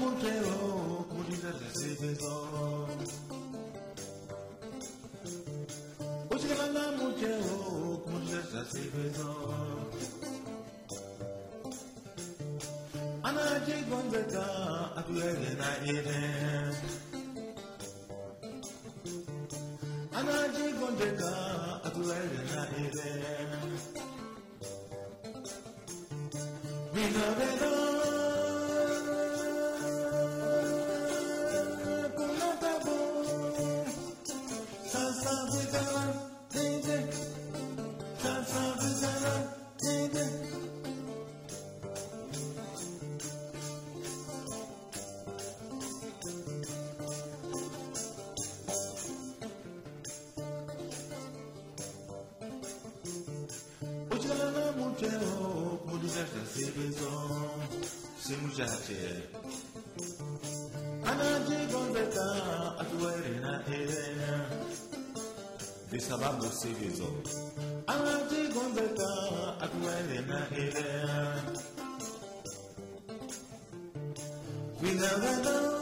Montero, Mudita Seveso. Ojala Montero, Mudita Seveso. Anaji Gondeka, Atuelena Eden. Anaji Gondeka, Atuelena Eden. Vinaveda. Ojala Montero, Mudita Seveso, Simujate. Anaji Gondeka, Atuelena Eden. Visababo Seveso. Anaji Gondeka, Atuelena Eden. Vinaveda.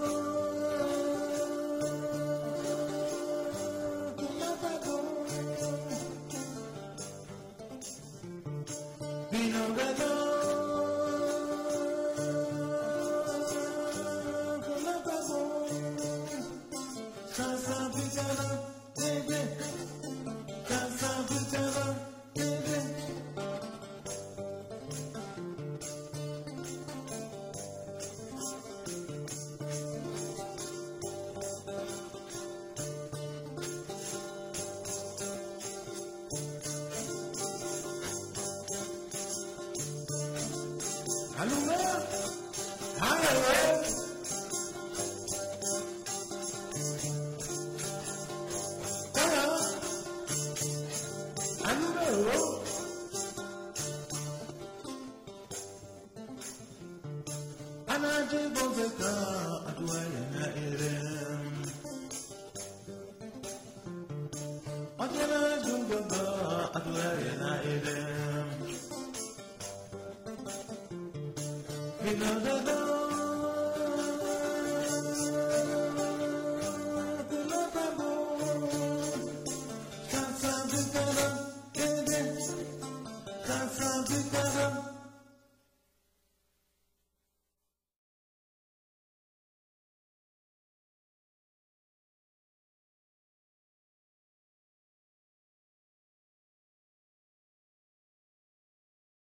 Hello, hi, Anaji Gondeka, Atuelena.